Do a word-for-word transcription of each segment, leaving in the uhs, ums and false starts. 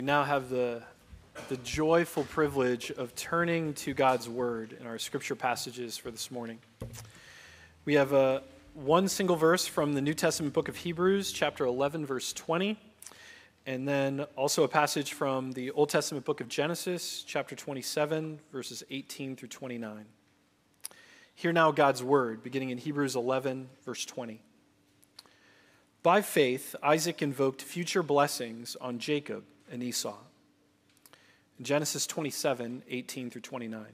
We now have the, the joyful privilege of turning to God's Word in our scripture passages for this morning. We have a, one single verse from the New Testament book of Hebrews, chapter eleven, verse twenty, and then also a passage from the Old Testament book of Genesis, chapter twenty-seven, verses eighteen through twenty-nine. Hear now God's Word, beginning in Hebrews eleven, verse twenty. By faith, Isaac invoked future blessings on Jacob and Esau. In Genesis twenty-seven, eighteen through twenty-nine.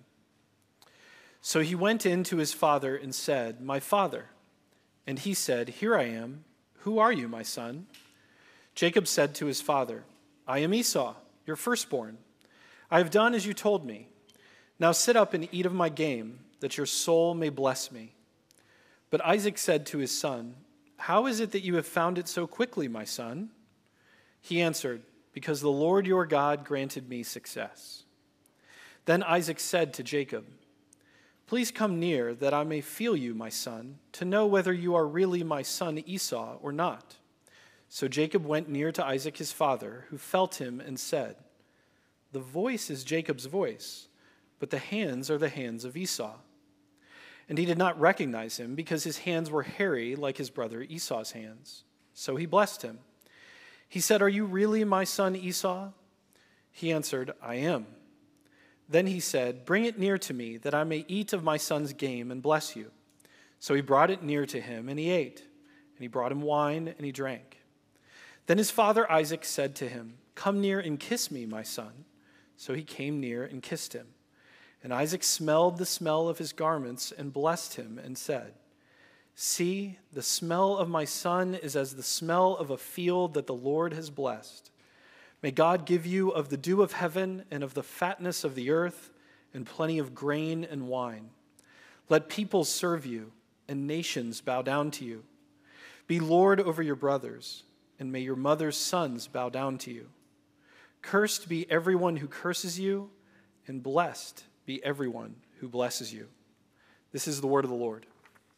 So he went in to his father and said, "My father." And he said, "Here I am. Who are you, my son?" Jacob said to his father, "I am Esau, your firstborn. I have done as you told me. Now sit up and eat of my game, that your soul may bless me." But Isaac said to his son, "How is it that you have found it so quickly, my son?" He answered, "Because the Lord your God granted me success." Then Isaac said to Jacob, "Please come near, that I may feel you, my son, to know whether you are really my son Esau or not." So Jacob went near to Isaac his father, who felt him and said, "The voice is Jacob's voice, but the hands are the hands of Esau." And he did not recognize him, because his hands were hairy like his brother Esau's hands. So he blessed him. He said, "Are you really my son Esau?" He answered, "I am." Then he said, "Bring it near to me, that I may eat of my son's game and bless you." So he brought it near to him, and he ate. And he brought him wine, and he drank. Then his father Isaac said to him, "Come near and kiss me, my son." So he came near and kissed him. And Isaac smelled the smell of his garments and blessed him and said, "See, the smell of my son is as the smell of a field that the Lord has blessed. May God give you of the dew of heaven and of the fatness of the earth and plenty of grain and wine. Let peoples serve you and nations bow down to you. Be Lord over your brothers, and may your mother's sons bow down to you. Cursed be everyone who curses you, and blessed be everyone who blesses you." This is the word of the Lord.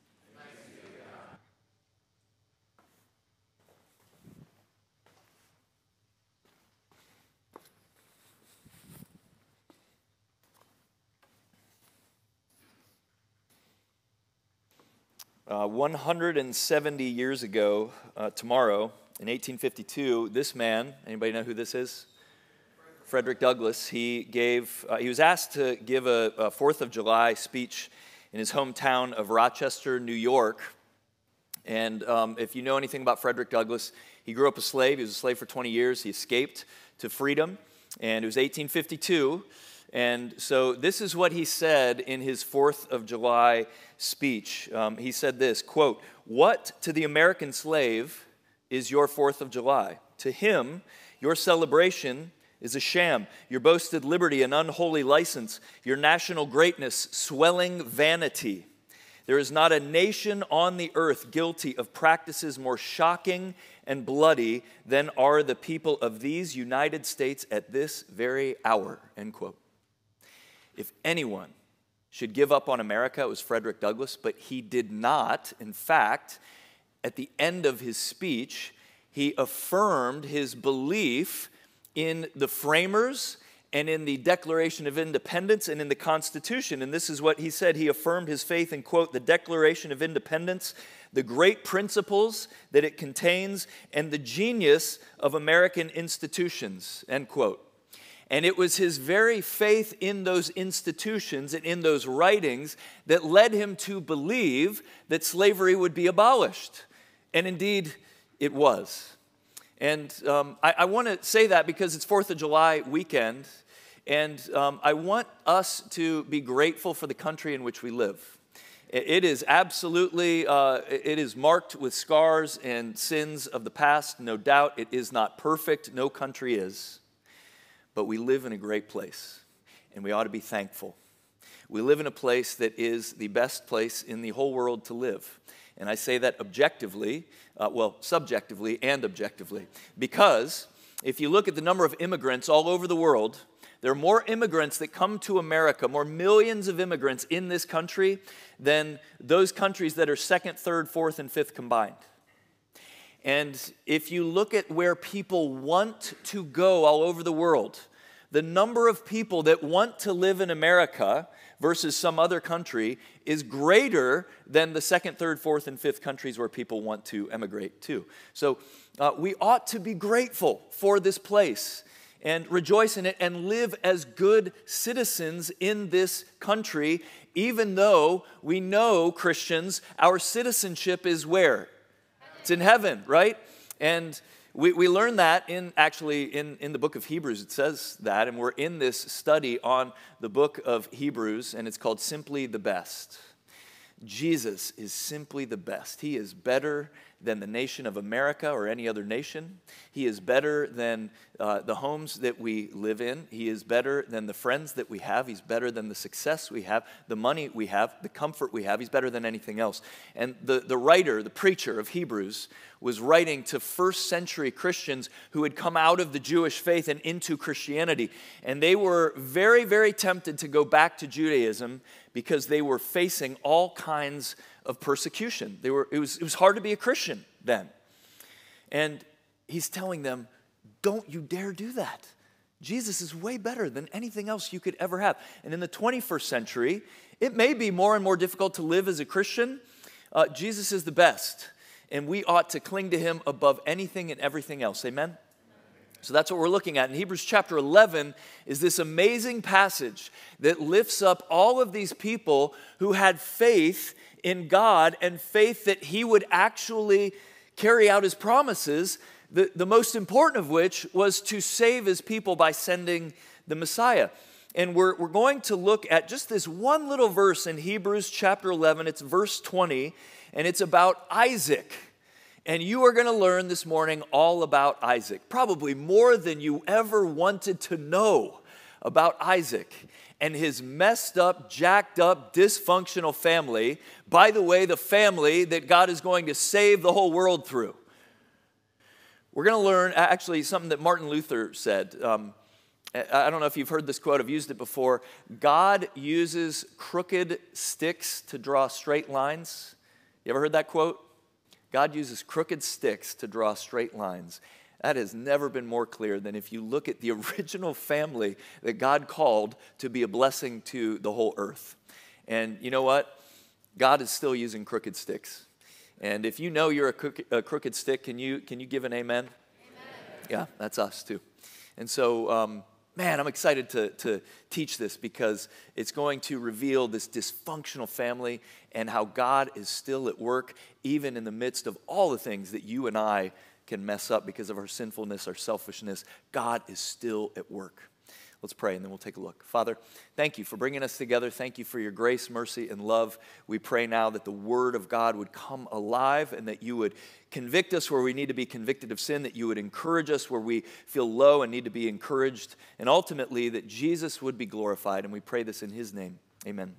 Uh, one hundred seventy years ago, uh, tomorrow, in eighteen fifty-two, this man, anybody know who this is? Frederick Douglass. He gave. Uh, he was asked to give a, a Fourth of July speech in his hometown of Rochester, New York. And um, if you know anything about Frederick Douglass, he grew up a slave. He was a slave for twenty years. He escaped to freedom, and it was eighteen fifty-two. And so this is what he said in his Fourth of July speech. Um, he said this, quote, "What to the American slave is your Fourth of July? To him, your celebration is a sham, your boasted liberty an unholy license, your national greatness swelling vanity. There is not a nation on the earth guilty of practices more shocking and bloody than are the people of these United States at this very hour," end quote. If anyone should give up on America, it was Frederick Douglass, but he did not. In fact, at the end of his speech, he affirmed his belief in the framers and in the Declaration of Independence and in the Constitution. And this is what he said. He affirmed his faith in, quote, "the Declaration of Independence, the great principles that it contains, and the genius of American institutions," end quote. And it was his very faith in those institutions and in those writings that led him to believe that slavery would be abolished. And indeed, it was. And um, I, I want to say that because it's Fourth of July weekend, and um, I want us to be grateful for the country in which we live. It is absolutely, uh, it is marked with scars and sins of the past, no doubt. It is not perfect, no country is. But we live in a great place, and we ought to be thankful. We live in a place that is the best place in the whole world to live. And I say that objectively, uh, well, subjectively and objectively, because if you look at the number of immigrants all over the world, there are more immigrants that come to America, more millions of immigrants in this country than those countries that are second, third, fourth, and fifth combined. And if you look at where people want to go all over the world, the number of people that want to live in America versus some other country is greater than the second, third, fourth, and fifth countries where people want to emigrate to. So uh, we ought to be grateful for this place and rejoice in it and live as good citizens in this country, even though we know, Christians, our citizenship is where? It's in heaven, right? And we, we learn that in actually in, in the book of Hebrews. It says that, and we're in this study on the book of Hebrews, and it's called Simply the Best. Jesus is simply the best. He is better than the nation of America or any other nation. He is better than uh, the homes that we live in. He is better than the friends that we have. He's better than the success we have, the money we have, the comfort we have. He's better than anything else. And the, the writer, the preacher of Hebrews, was writing to first century Christians who had come out of the Jewish faith and into Christianity. And they were very, very tempted to go back to Judaism because they were facing all kinds of persecution. They were, it was, it was hard to be a Christian then. And he's telling them, don't you dare do that. Jesus is way better than anything else you could ever have. And in the twenty-first century, it may be more and more difficult to live as a Christian. Uh, Jesus is the best, and we ought to cling to him above anything and everything else. Amen? So that's what we're looking at. In Hebrews chapter eleven is this amazing passage that lifts up all of these people who had faith in God and faith that he would actually carry out his promises, the, the most important of which was to save his people by sending the Messiah. And we're, we're going to look at just this one little verse in Hebrews chapter eleven. It's verse twenty, and it's about Isaac. And you are going to learn this morning all about Isaac, probably more than you ever wanted to know about Isaac and his messed up, jacked up, dysfunctional family. By the way, the family that God is going to save the whole world through. We're going to learn actually something that Martin Luther said. Um, I don't know if you've heard this quote. I've used it before. God uses crooked sticks to draw straight lines. You ever heard that quote? God uses crooked sticks to draw straight lines. That has never been more clear than if you look at the original family that God called to be a blessing to the whole earth. And you know what? God is still using crooked sticks. And if you know you're a crooked, a crooked stick, can you, can you give an amen? Amen? Yeah, that's us too. And so, um, man, I'm excited to, to teach this because it's going to reveal this dysfunctional family and how God is still at work, even in the midst of all the things that you and I can mess up because of our sinfulness, our selfishness. God is still at work. Let's pray, and then we'll take a look. Father, thank you for bringing us together. Thank you for your grace, mercy, and love. We pray now that the Word of God would come alive and that you would convict us where we need to be convicted of sin, that you would encourage us where we feel low and need to be encouraged, and ultimately that Jesus would be glorified. And we pray this in his name. Amen.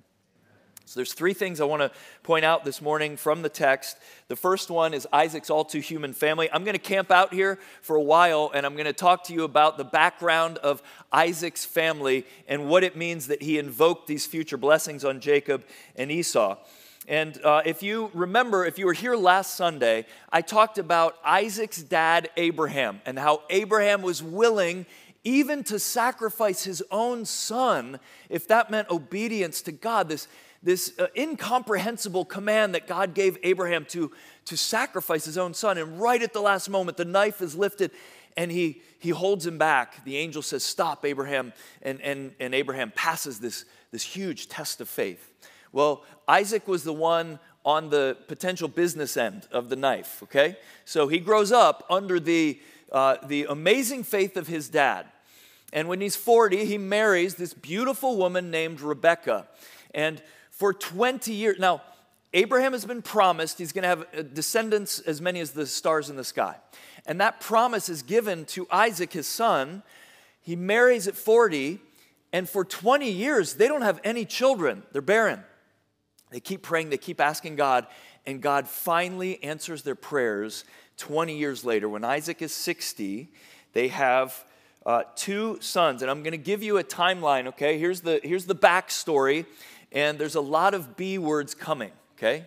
So there's three things I want to point out this morning from the text. The first one is Isaac's all-too-human family. I'm going to camp out here for a while, and I'm going to talk to you about the background of Isaac's family and what it means that he invoked these future blessings on Jacob and Esau. And uh, if you remember, if you were here last Sunday, I talked about Isaac's dad, Abraham, and how Abraham was willing even to sacrifice his own son if that meant obedience to God. This This uh, incomprehensible command that God gave Abraham to, to sacrifice his own son. And right at the last moment, the knife is lifted and he, he holds him back. The angel says, stop, Abraham. And, and, and Abraham passes this, this huge test of faith. Well, Isaac was the one on the potential business end of the knife, okay? So he grows up under the, uh, the amazing faith of his dad. And when he's forty, he marries this beautiful woman named Rebekah. And for twenty years, now, Abraham has been promised he's going to have descendants as many as the stars in the sky. And that promise is given to Isaac, his son. He marries at forty, and for twenty years, they don't have any children. They're barren. They keep praying, they keep asking God, and God finally answers their prayers twenty years later. When Isaac is sixty, they have uh, two sons. And I'm going to give you a timeline, okay? Here's the, here's the backstory. And there's a lot of B words coming, okay?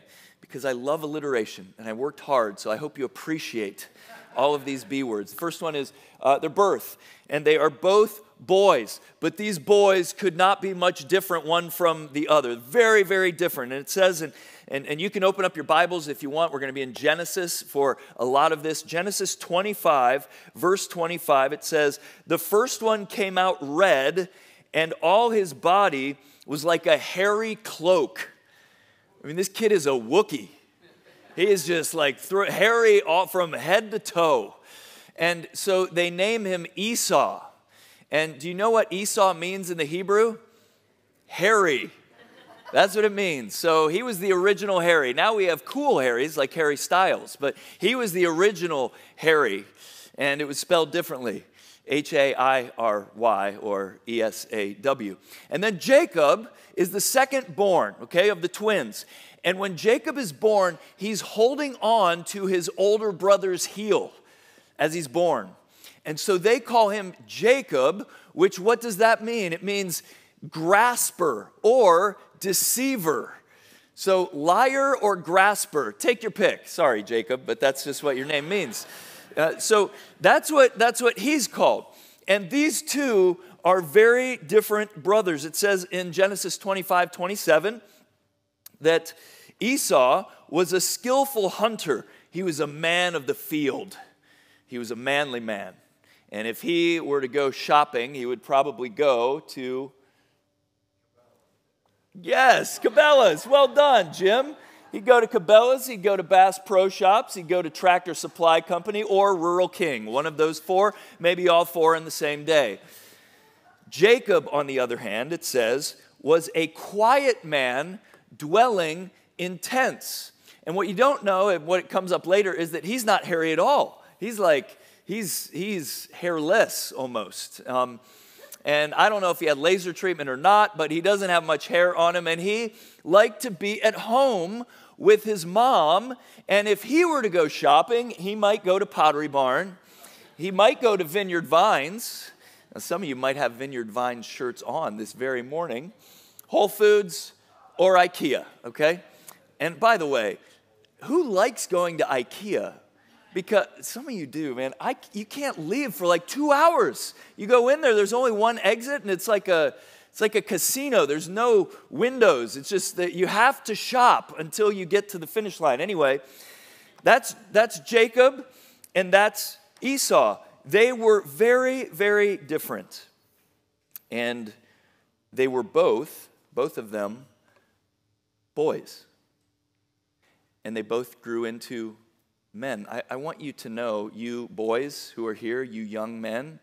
because I love alliteration, and I worked hard, so I hope you appreciate all of these B words. The first one is uh, their birth, and they are both boys, but these boys could not be much different one from the other. Very, very different. And it says, in, and, and you can open up your Bibles if you want. We're going to be in Genesis for a lot of this. Genesis twenty-five, verse twenty-five, it says, the first one came out red, and all his body was like a hairy cloak. I mean, this kid is a Wookiee. He is just like through, hairy all from head to toe. And so they name him Esau. And do you know what Esau means in the Hebrew? Hairy. That's what it means. So he was the original Harry. Now we have cool Harrys like Harry Styles, but he was the original Harry, and it was spelled differently. H A I R Y or E S A W. And then Jacob is the second born, okay, of the twins. And when Jacob is born, he's holding on to his older brother's heel as he's born. And so they call him Jacob, which what does that mean? It means grasper or deceiver. So liar or grasper, take your pick. Sorry, Jacob, but that's just what your name means. Uh, so that's what, that's what he's called. And these two are very different brothers. It says in Genesis twenty-five, twenty-seven that Esau was a skillful hunter. He was a man of the field. He was a manly man. And if he were to go shopping, he would probably go to, yes, Cabela's. Well done, Jim. He'd go to Cabela's, he'd go to Bass Pro Shops, he'd go to Tractor Supply Company or Rural King. One of those four, maybe all four in the same day. Jacob, on the other hand, it says, was a quiet man dwelling in tents. And what you don't know, and what comes up later, is that he's not hairy at all. He's like, he's he's hairless almost. Um, and I don't know if he had laser treatment or not, but he doesn't have much hair on him. And he liked to be at home with his mom. And if he were to go shopping, he might go to Pottery Barn. He might go to Vineyard Vines. Now, some of you might have Vineyard Vines shirts on this very morning. Whole Foods or IKEA, okay? And by the way, who likes going to IKEA? Because some of you do, man. I, you can't leave for like two hours. You go in there, there's only one exit, and it's like a it's like a casino. There's no windows. It's just that you have to shop until you get to the finish line. Anyway, that's that's Jacob and that's Esau. They were very, very different. And they were both, both of them, boys. And they both grew into men. I, I want you to know, you boys who are here, you young men,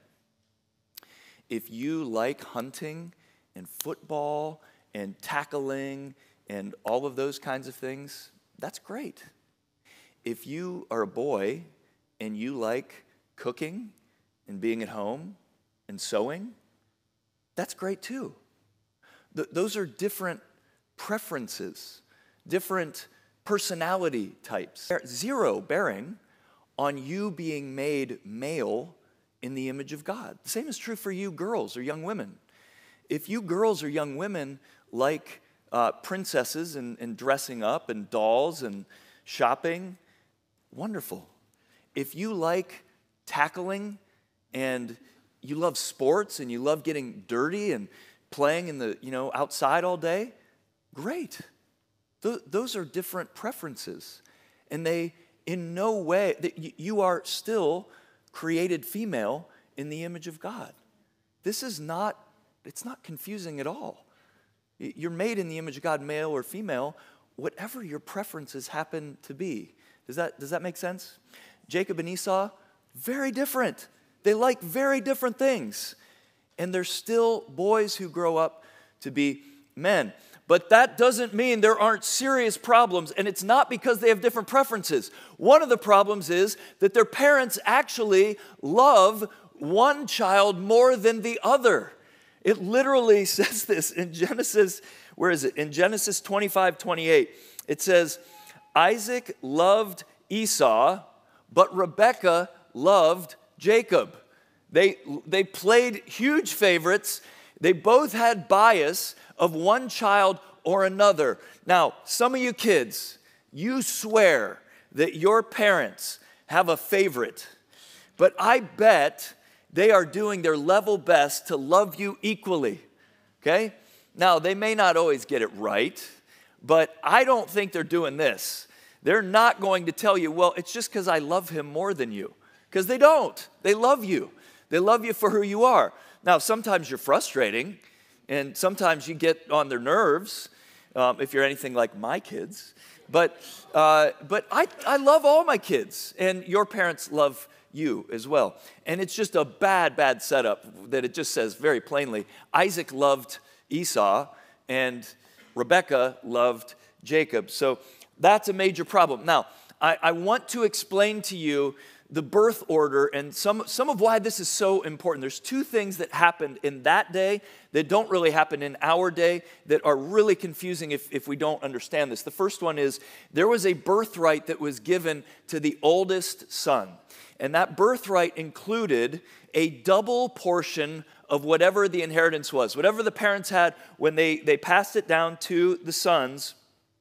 if you like hunting and football and tackling and all of those kinds of things, that's great. If you are a boy and you like cooking and being at home and sewing, that's great too. Th- those are different preferences, different personality types. Zero bearing on you being made male in the image of God. The same is true for you girls or young women. If you girls or young women like uh, princesses and, and dressing up and dolls and shopping, wonderful. If you like tackling and you love sports and you love getting dirty and playing in the, you know, outside all day, great. Th- those are different preferences. And they, in no way, they, you are still created female in the image of God. This is not, it's not confusing at all. You're made in the image of God, male or female, whatever your preferences happen to be. Does that, does that make sense? Jacob and Esau, very different. They like very different things. And they're still boys who grow up to be men. But that doesn't mean there aren't serious problems, and it's not because they have different preferences. One of the problems is that their parents actually love one child more than the other. It literally says this in Genesis, where is it? In Genesis twenty-five, twenty-eight. It says, Isaac loved Esau, but Rebekah loved Jacob. They, they played huge favorites. They both had bias of one child or another. Now, some of you kids, you swear that your parents have a favorite, but I bet they are doing their level best to love you equally, okay? Now, they may not always get it right, but I don't think they're doing this. They're not going to tell you, well, it's just because I love him more than you, because they don't. They love you. They love you for who you are. Now, sometimes you're frustrating, and sometimes you get on their nerves, um, if you're anything like my kids. But uh, but I, I love all my kids, and your parents love you as well. And it's just a bad, bad setup that it just says very plainly, Isaac loved Esau, and Rebekah loved Jacob. So that's a major problem. Now, I, I want to explain to you the birth order and some, some of why this is so important. There's two things that happened in that day that don't really happen in our day that are really confusing if, if we don't understand this. The first one is there was a birthright that was given to the oldest son. And that birthright included a double portion of whatever the inheritance was. Whatever the parents had, when they, they passed it down to the sons,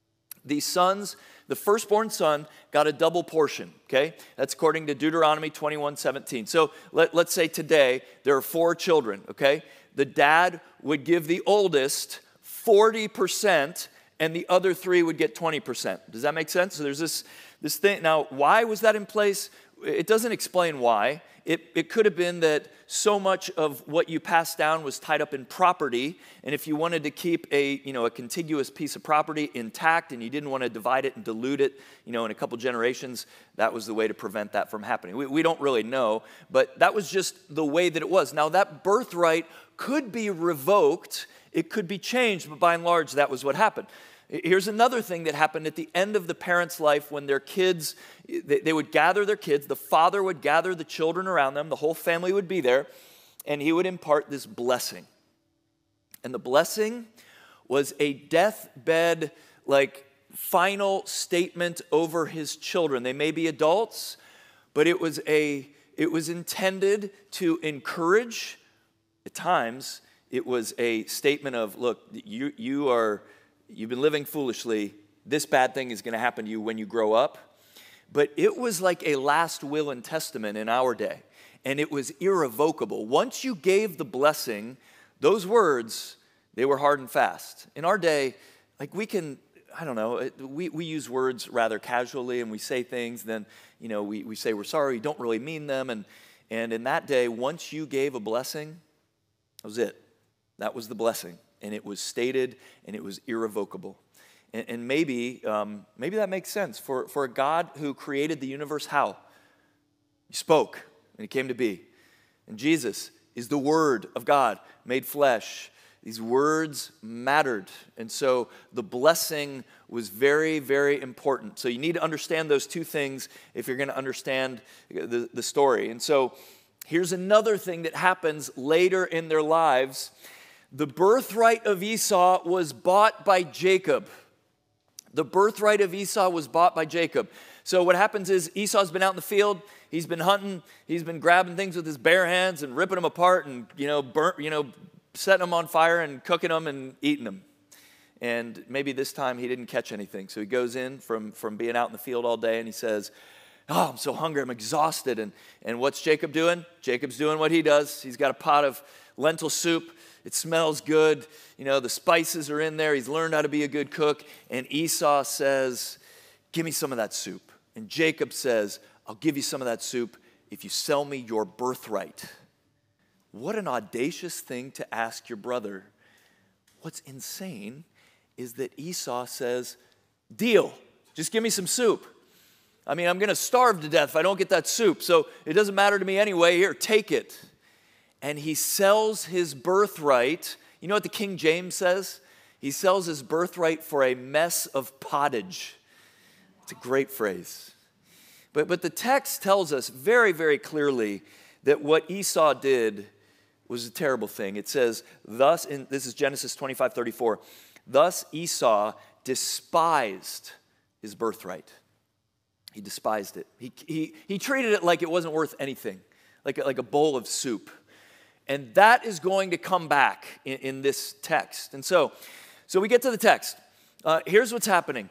the sons, the firstborn son got a double portion, okay? That's according to Deuteronomy twenty-one seventeen. So let, let's say today there are four children, okay? The dad would give the oldest forty percent and the other three would get twenty percent. Does that make sense? So there's this, this thing. Now, why was that in place? It doesn't explain why. It, it could have been that so much of what you passed down was tied up in property, and if you wanted to keep a, you know, a contiguous piece of property intact and you didn't want to divide it and dilute it, you know, in a couple generations, that was the way to prevent that from happening. We, we don't really know, but that was just the way that it was. Now, that birthright could be revoked, it could be changed, but by and large, that was what happened. Here's another thing that happened at the end of the parents' life when their kids, they, they would gather their kids, the father would gather the children around them, the whole family would be there, and he would impart this blessing. And the blessing was a deathbed, like, final statement over his children. They may be adults, but it was a, it was intended to encourage. At times, it was a statement of, look, you, you are... You've been living foolishly. This bad thing is going to happen to you when you grow up. But it was like a last will and testament in our day. And it was irrevocable. Once you gave the blessing, those words, they were hard and fast. In our day, like we can, I don't know, we, we use words rather casually and we say things, then, you know, we, we say we're sorry, we don't really mean them. And, and in that day, once you gave a blessing, that was it. That was the blessing. And it was stated, and it was irrevocable. And, and maybe, um, maybe that makes sense for, for a God who created the universe. How? He spoke, and it came to be. And Jesus is the Word of God made flesh. These words mattered, and so the blessing was very, very important. So you need to understand those two things if you're going to understand the, the story. And so here's another thing that happens later in their lives. The birthright of Esau was bought by Jacob. The birthright of Esau was bought by Jacob. So what happens is Esau's been out in the field. He's been hunting. He's been grabbing things with his bare hands and ripping them apart and, you know, burnt, you know, setting them on fire and cooking them and eating them. And maybe this time he didn't catch anything. So he goes in from, from being out in the field all day and he says, oh, I'm so hungry. I'm exhausted. And, and what's Jacob doing? Jacob's doing what he does. He's got a pot of lentil soup. It smells good. You know, the spices are in there. He's learned how to be a good cook. And Esau says, give me some of that soup. And Jacob says, I'll give you some of that soup if you sell me your birthright. What an audacious thing to ask your brother. What's insane is that Esau says, deal, just give me some soup. I mean, I'm going to starve to death if I don't get that soup. So it doesn't matter to me anyway. Here, take it. And he sells his birthright. You know what the King James says? He sells his birthright for a mess of pottage. It's a great phrase. But, but the text tells us very, very clearly that what Esau did was a terrible thing. It says, thus, in, this is Genesis twenty-five thirty-four, thus Esau despised his birthright. He despised it. He, he, he treated it like it wasn't worth anything, like a, like a bowl of soup. And that is going to come back in, in this text. And so, so we get to the text. Uh, here's what's happening.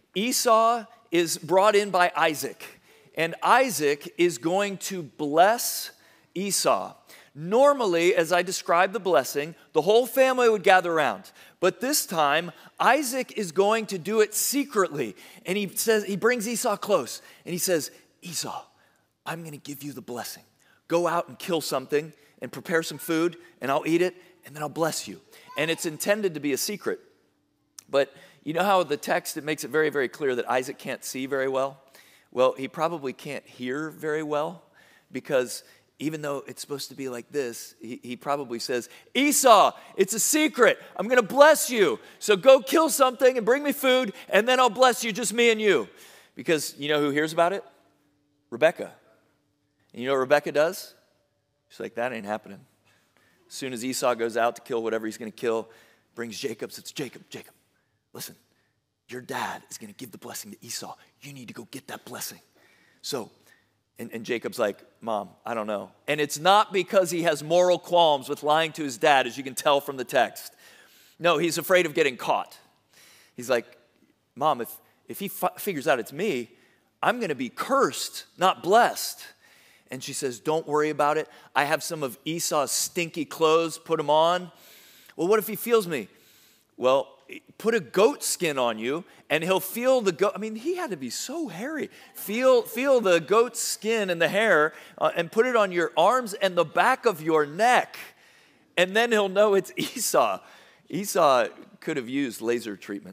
Esau is brought in by Isaac, and Isaac is going to bless Esau. Normally, as I describe the blessing, the whole family would gather around. But this time, Isaac is going to do it secretly. And he says, he brings Esau close, and he says, Esau, I'm going to give you the blessing. Go out and kill something and prepare some food, and I'll eat it, and then I'll bless you. And it's intended to be a secret. But you know how the text, it makes it very, very clear that Isaac can't see very well? Well, he probably can't hear very well, because even though it's supposed to be like this, he, he probably says, Esau, it's a secret. I'm going to bless you. So go kill something and bring me food, and then I'll bless you, just me and you. Because you know who hears about it? Rebecca. And you know what Rebecca does? She's like, that ain't happening. As soon as Esau goes out to kill whatever he's going to kill, brings Jacob, says, Jacob, Jacob, listen, your dad is going to give the blessing to Esau. You need to go get that blessing. So, and, and Jacob's like, Mom, I don't know. And it's not because he has moral qualms with lying to his dad, as you can tell from the text. No, he's afraid of getting caught. He's like, Mom, if, if he fi- figures out it's me, I'm going to be cursed, not blessed. And she says, don't worry about it. I have some of Esau's stinky clothes, put them on. Well, what if he feels me? Well, put a goat skin on you, and he'll feel the goat. I mean, he had to be so hairy. Feel, feel the goat's skin and the hair, uh, and put it on your arms and the back of your neck. And then he'll know it's Esau. Esau could have used laser treatment.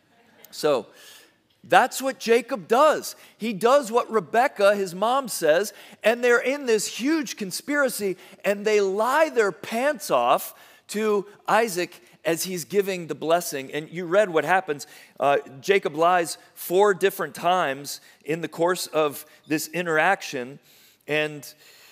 So that's what Jacob does. He does what Rebekah, his mom, says, and they're in this huge conspiracy, and they lie their pants off to Isaac as he's giving the blessing. And you read what happens. Uh, Jacob lies four different times in the course of this interaction, and,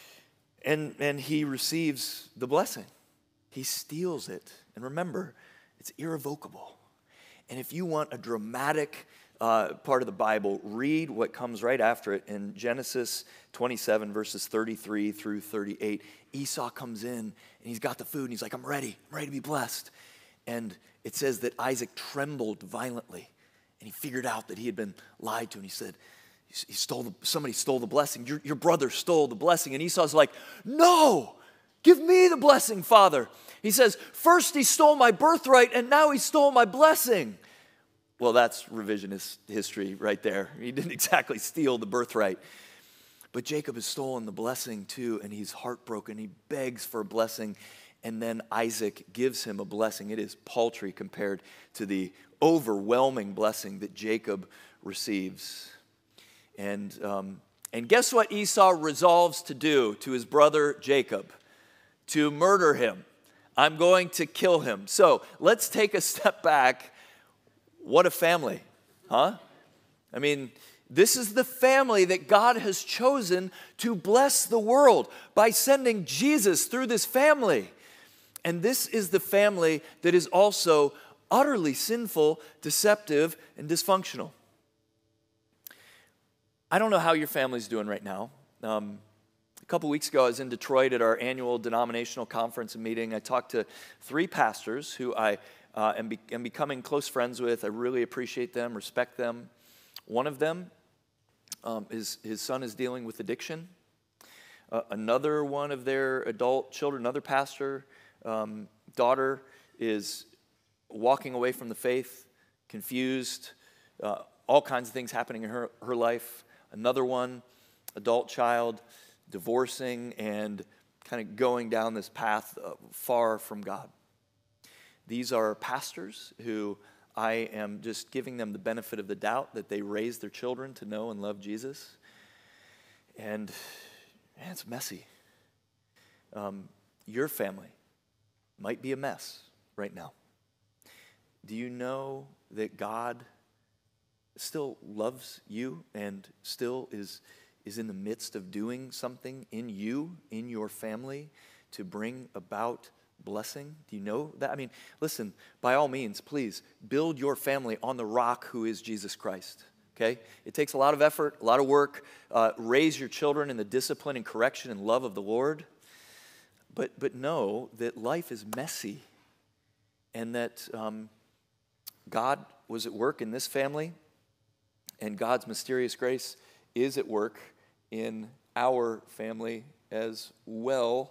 and, and he receives the blessing. He steals it. And remember, it's irrevocable. And if you want a dramatic uh, part of the Bible, read what comes right after it in Genesis twenty-seven, verses thirty-three through thirty-eight. Esau comes in, and he's got the food, and he's like, I'm ready. I'm ready to be blessed. And it says that Isaac trembled violently, and he figured out that he had been lied to, and he said, he stole the, somebody stole the blessing. Your, your brother stole the blessing. And Esau's like, no, give me the blessing, Father. He says, first he stole my birthright, and now he stole my blessing. Well, that's revisionist history right there. He didn't exactly steal the birthright. But Jacob has stolen the blessing too, and he's heartbroken. He begs for a blessing, and then Isaac gives him a blessing. It is paltry compared to the overwhelming blessing that Jacob receives. And, um, and guess what Esau resolves to do to his brother Jacob? To murder him. I'm going to kill him. So let's take a step back. What a family, huh? I mean, this is the family that God has chosen to bless the world by sending Jesus through this family. And this is the family that is also utterly sinful, deceptive, and dysfunctional. I don't know how your family's doing right now. Um, a couple weeks ago, I was in Detroit at our annual denominational conference and meeting. I talked to three pastors who I uh, am, be- am becoming close friends with. I really appreciate them, respect them. One of them, um, is, his son is dealing with addiction. Uh, another one of their adult children, another pastor, Um, daughter is walking away from the faith, confused, uh, all kinds of things happening in her, her life. Another one, adult child, divorcing and kind of going down this path uh, far from God. These are pastors who I am just giving them the benefit of the doubt that they raise their children to know and love Jesus. And man, it's messy. Um, your family might be a mess right now. Do you know that God still loves you and still is, is in the midst of doing something in you, in your family, to bring about blessing? Do you know that? I mean, listen, by all means, please build your family on the rock who is Jesus Christ. Okay? It takes a lot of effort, a lot of work. Uh, raise your children in the discipline and correction and love of the Lord. But but know that life is messy, and that um, God was at work in this family And God's mysterious grace is at work in our family as well.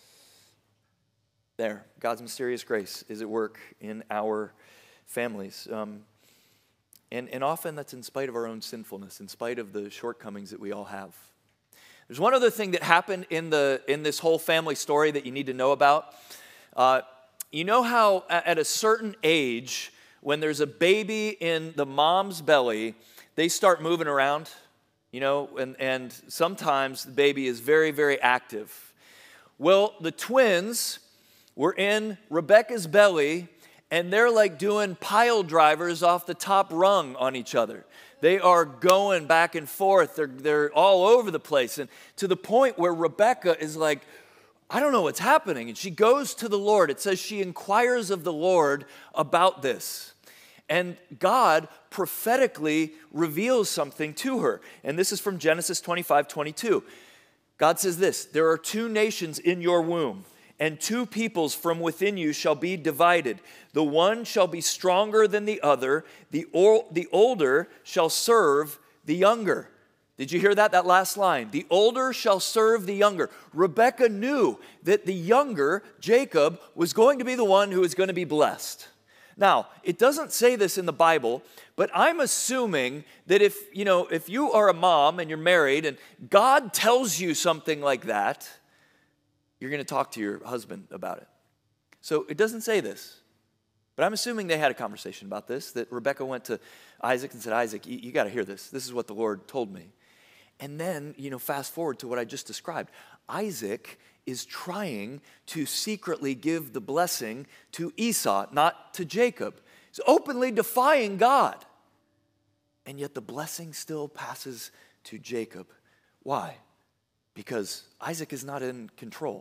There, God's mysterious grace is at work in our families. Um, and, and often that's in spite of our own sinfulness, in spite of the shortcomings that we all have. There's one other thing that happened in, the, in this whole family story that you need to know about. Uh, you know how at a certain age, when there's a baby in the mom's belly, they start moving around, you know, and, and sometimes the baby is very, very active. Well, the twins were in Rebecca's belly, and they're like doing pile drivers off the top rung on each other. They are going back and forth. They're, they're all over the place. And to the point where Rebecca is like, I don't know what's happening. And she goes to the Lord. It says she inquires of the Lord about this. And God prophetically reveals something to her. And this is from Genesis twenty-five twenty-two. God says this, there are two nations in your womb, and two peoples from within you shall be divided. The one shall be stronger than the other. The, or, the older shall serve the younger. Did you hear that, that last line? The older shall serve the younger. Rebekah knew that the younger, Jacob, was going to be the one who was going to be blessed. Now, it doesn't say this in the Bible, but I'm assuming that if, you know, if you are a mom and you're married and God tells you something like that, you're going to talk to your husband about it. So it doesn't say this, but I'm assuming they had a conversation about this, that Rebekah went to Isaac and said, Isaac, you, you got to hear this. This is what the Lord told me. And then, you know, fast forward to what I just described. Isaac is trying to secretly give the blessing to Esau, not to Jacob. He's openly defying God. And yet the blessing still passes to Jacob. Why? Because Isaac is not in control.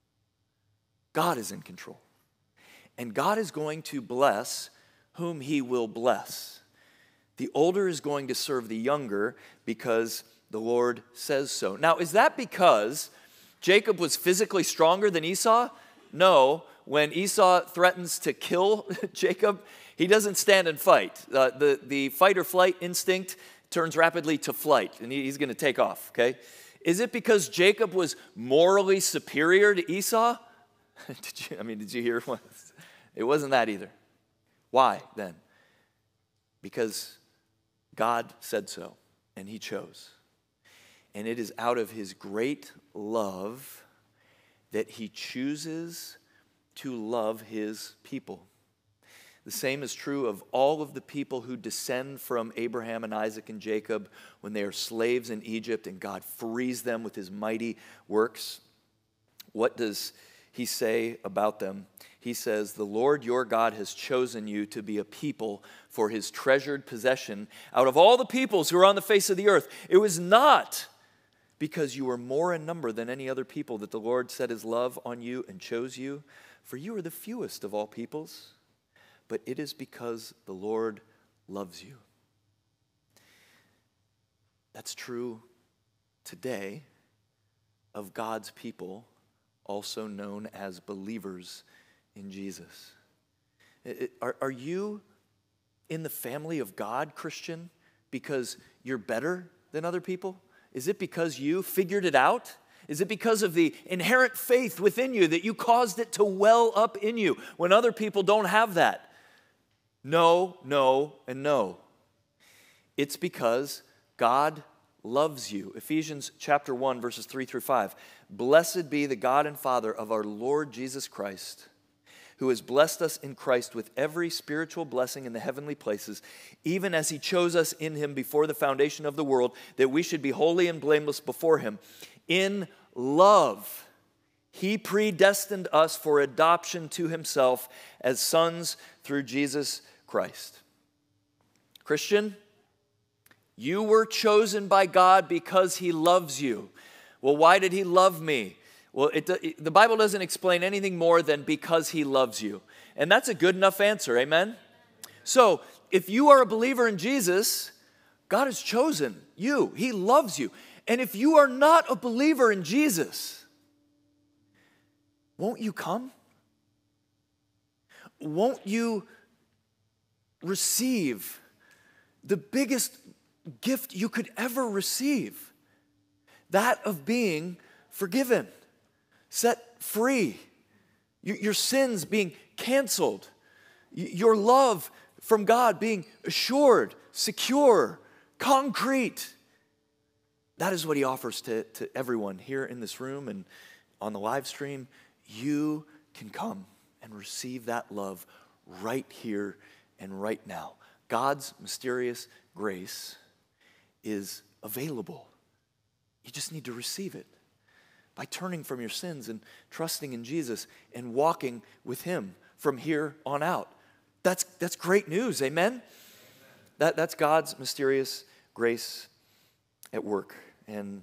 God is in control. And God is going to bless whom he will bless. The older is going to serve the younger because the Lord says so. Now, is that because Jacob was physically stronger than Esau? No. When Esau threatens to kill Jacob, he doesn't stand and fight. Uh, the, the fight or flight instinct turns rapidly to flight, and he, he's going to take off, okay? Is it because Jacob was morally superior to Esau? did you, I mean, did you hear one? It wasn't that either. Why then? Because God said so, and he chose. And it is out of his great love that he chooses to love his people. The same is true of all of the people who descend from Abraham and Isaac and Jacob when they are slaves in Egypt and God frees them with his mighty works. What does he say about them? He says, the Lord your God has chosen you to be a people for his treasured possession out of all the peoples who are on the face of the earth. It was not because you were more in number than any other people that the Lord set his love on you and chose you, for you are the fewest of all peoples, but it is because the Lord loves you. That's true today of God's people, also known as believers in Jesus. Are, are you in the family of God, Christian, because you're better than other people? Is it because you figured it out? Is it because of the inherent faith within you that you caused it to well up in you when other people don't have that? No, no, and no. It's because God loves you. Ephesians chapter one, verses three through five. Blessed be the God and Father of our Lord Jesus Christ, who has blessed us in Christ with every spiritual blessing in the heavenly places, even as he chose us in him before the foundation of the world, that we should be holy and blameless before him. In love, he predestined us for adoption to himself as sons through Jesus Christ. Christian, you were chosen by God because he loves you. Well, why did he love me? Well, it, it, the Bible doesn't explain anything more than because he loves you. And that's a good enough answer, amen? So, if you are a believer in Jesus, God has chosen you. He loves you. And if you are not a believer in Jesus, won't you come? Won't you receive the biggest gift you could ever receive. That of being forgiven, set free, your, your sins being canceled, your love from God being assured, secure, concrete. That is what he offers to, to everyone here in this room and on the live stream. You can come and receive that love right here and right now. God's mysterious grace is available. You just need to receive it by turning from your sins and trusting in Jesus and walking with him from here on out. That's, that's great news, amen? That, that's God's mysterious grace at work. And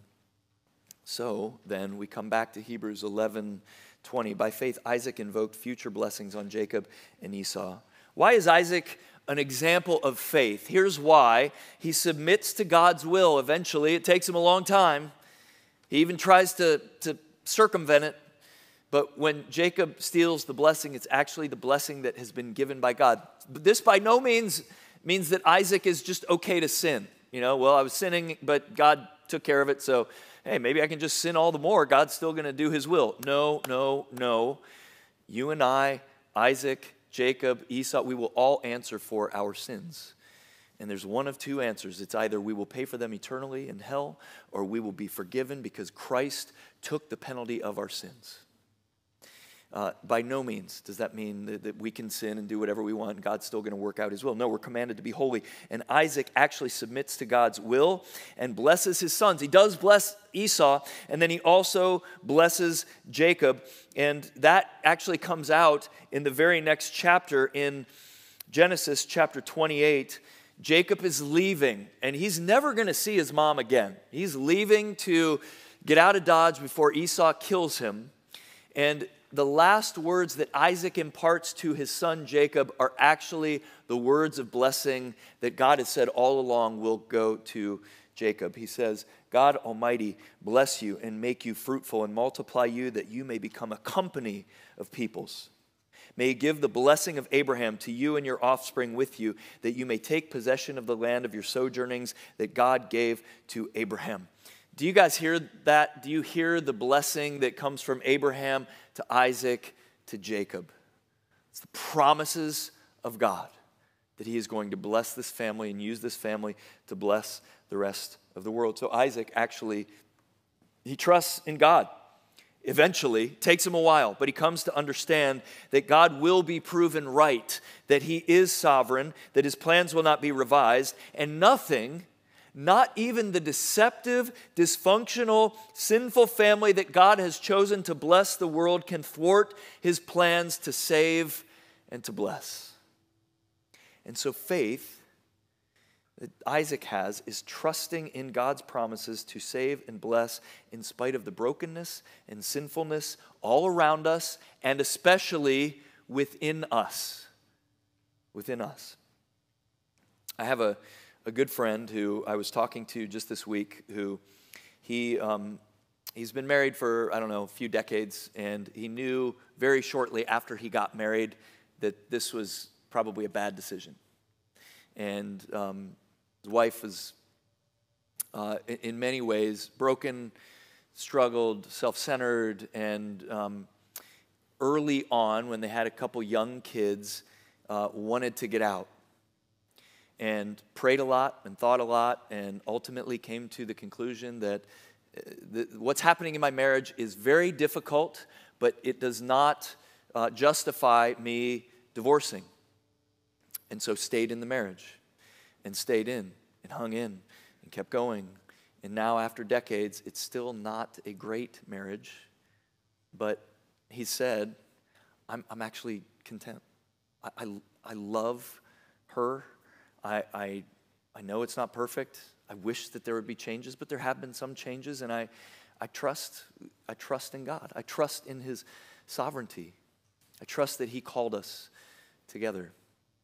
so then we come back to Hebrews eleven twenty. By faith, Isaac invoked future blessings on Jacob and Esau. Why is Isaac an example of faith? Here's why. He submits to God's will eventually. It takes him a long time. He even tries to, to circumvent it. But when Jacob steals the blessing, it's actually the blessing that has been given by God. But this by no means means that Isaac is just okay to sin. You know, well, I was sinning, but God took care of it, so hey, maybe I can just sin all the more. God's still going to do his will. No, no, no. You and I, Isaac, Jacob, Esau, we will all answer for our sins. And there's one of two answers. It's either we will pay for them eternally in hell, or we will be forgiven because Christ took the penalty of our sins. Uh, by no means does that mean that, that we can sin and do whatever we want and God's still going to work out his will. No, we're commanded to be holy. And Isaac actually submits to God's will and blesses his sons. He does bless Esau, and then he also blesses Jacob. And that actually comes out in the very next chapter in Genesis chapter twenty-eight. Jacob is leaving, and he's never going to see his mom again. He's leaving to get out of Dodge before Esau kills him. And the last words that Isaac imparts to his son Jacob are actually the words of blessing that God has said all along will go to Jacob. He says, God Almighty bless you and make you fruitful and multiply you that you may become a company of peoples. May he give the blessing of Abraham to you and your offspring with you, that you may take possession of the land of your sojournings that God gave to Abraham. Do you guys hear that? Do you hear the blessing that comes from Abraham to Isaac to Jacob? It's the promises of God that he is going to bless this family and use this family to bless the rest of the world. So Isaac actually, he trusts in God. Eventually, takes him a while, but he comes to understand that God will be proven right, that he is sovereign, that his plans will not be revised, and nothing, not even the deceptive, dysfunctional, sinful family that God has chosen to bless the world can thwart his plans to save and to bless. And so faith that Isaac has is trusting in God's promises to save and bless in spite of the brokenness and sinfulness all around us and especially within us. Within us. I have a, a good friend who I was talking to just this week who he um, he's been married for, I don't know, a few decades, and he knew very shortly after he got married that this was probably a bad decision. And um, his wife was, uh, in, in many ways, broken, struggled, self-centered, and um, early on, when they had a couple young kids, uh, wanted to get out. And prayed a lot and thought a lot and ultimately came to the conclusion that uh, the, what's happening in my marriage is very difficult, but it does not uh, justify me divorcing. And so stayed in the marriage. And stayed in and hung in and kept going. And now after decades, it's still not a great marriage. But he said, I'm, I'm actually content. I, I, I love her. I, I, I know it's not perfect. I wish that there would be changes, but there have been some changes. And I, I trust, I trust in God. I trust in his sovereignty. I trust that he called us together.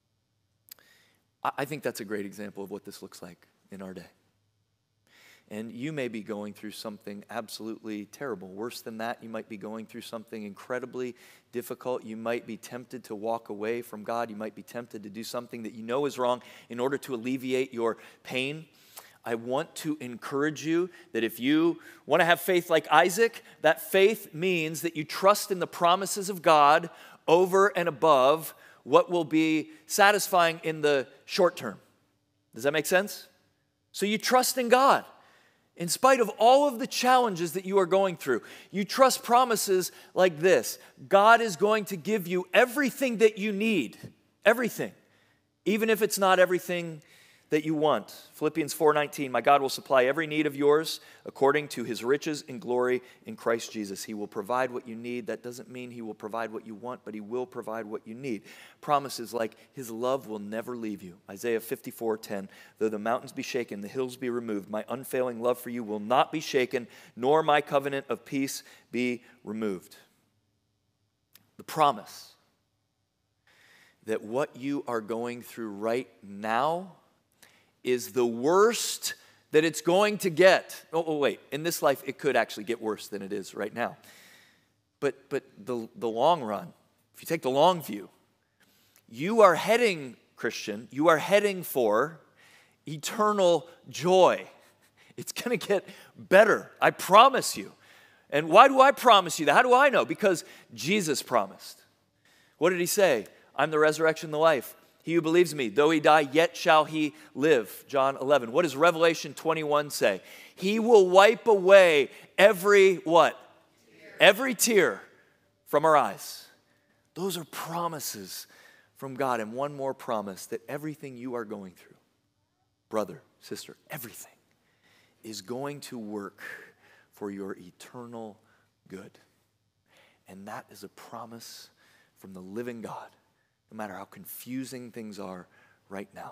I think that's a great example of what this looks like in our day. And you may be going through something absolutely terrible. Worse than that, you might be going through something incredibly difficult. You might be tempted to walk away from God. You might be tempted to do something that you know is wrong in order to alleviate your pain. I want to encourage you that if you want to have faith like Isaac, that faith means that you trust in the promises of God over and above what will be satisfying in the short term. Does that make sense? So you trust in God. In spite of all of the challenges that you are going through, you trust promises like this. God is going to give you everything that you need. Everything. Even if it's not everything that you want. Philippians four nineteen, my God will supply every need of yours according to his riches and glory in Christ Jesus. He will provide what you need. That doesn't mean he will provide what you want, but he will provide what you need. Promises like his love will never leave you. Isaiah fifty-four ten, though the mountains be shaken, the hills be removed, my unfailing love for you will not be shaken, nor my covenant of peace be removed. The promise that what you are going through right now is the worst that it's going to get. Oh, oh, wait, in this life it could actually get worse than it is right now. But, but the, the long run, if you take the long view, you are heading, Christian, you are heading for eternal joy. It's going to get better, I promise you. And why do I promise you that? How do I know? Because Jesus promised. What did he say? I'm the resurrection and the life. He who believes me, though he die, yet shall he live. John eleven. What does Revelation twenty-one say? He will wipe away every what? Tear. Every tear from our eyes. Those are promises from God. And one more promise, that everything you are going through, brother, sister, everything is going to work for your eternal good. And that is a promise from the living God. No matter how confusing things are right now.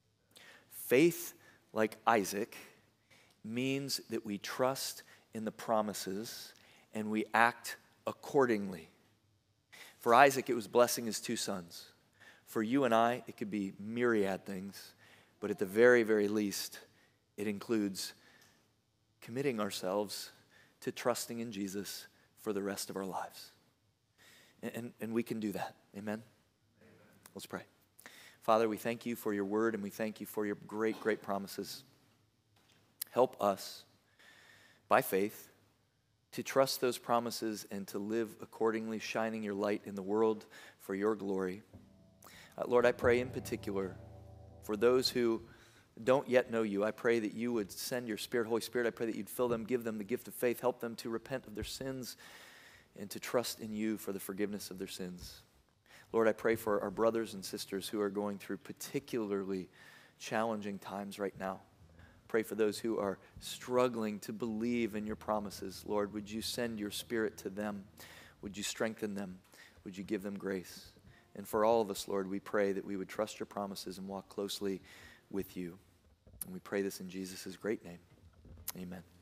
Faith, like Isaac, means that we trust in the promises and we act accordingly. For Isaac, it was blessing his two sons. For you and I, it could be myriad things, but at the very, very least, it includes committing ourselves to trusting in Jesus for the rest of our lives. And, and, and we can do that. Amen? Let's pray. Father, we thank you for your word and we thank you for your great, great promises. Help us, by faith, to trust those promises and to live accordingly, shining your light in the world for your glory. Uh, Lord, I pray in particular for those who don't yet know you. I pray that you would send your Spirit, Holy Spirit. I pray that you'd fill them, give them the gift of faith, help them to repent of their sins and to trust in you for the forgiveness of their sins. Lord, I pray for our brothers and sisters who are going through particularly challenging times right now. Pray for those who are struggling to believe in your promises. Lord, would you send your Spirit to them? Would you strengthen them? Would you give them grace? And for all of us, Lord, we pray that we would trust your promises and walk closely with you. And we pray this in Jesus' great name. Amen.